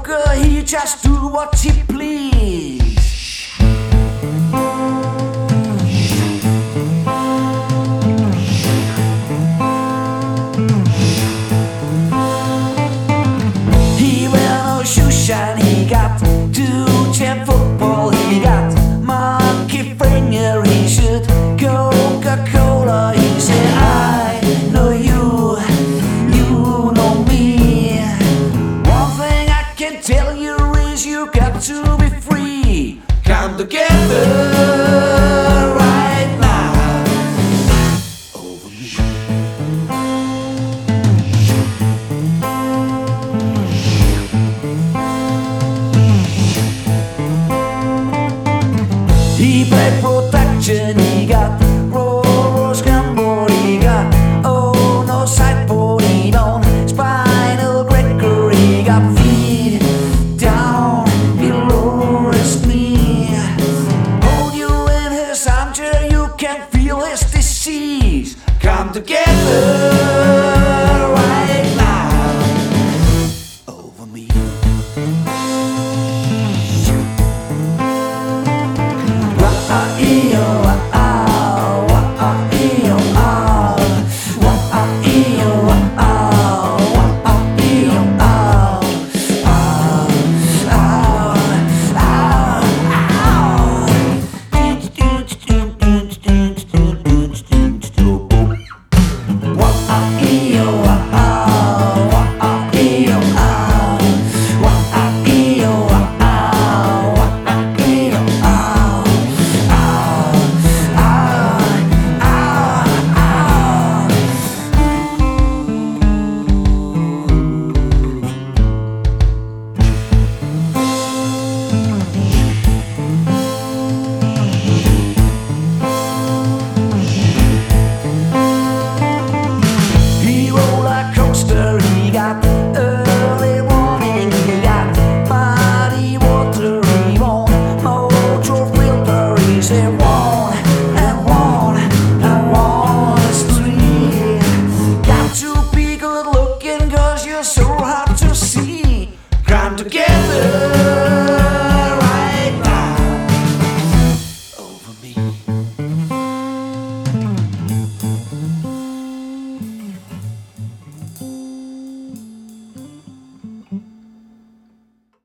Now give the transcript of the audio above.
joker, he just do what he please. He wear no shoe shine, he got 2-10 football, he got monkey finger, he should Coca-Cola. He said, I know you, you know me. One thing I can tell you is you got to be free. Come together right now over me. He played protection, he got roll scramble, he got oh no sideboard, he don't spinal cracker, he got feet down below his knee. Hold you in his armchair, you can feel his disease. Come together right now over me. He got early warning, he got muddy water, he won't motor filter, he said one and one and one is three. Got to be good looking cause you're so hard to see. Come together right now over me.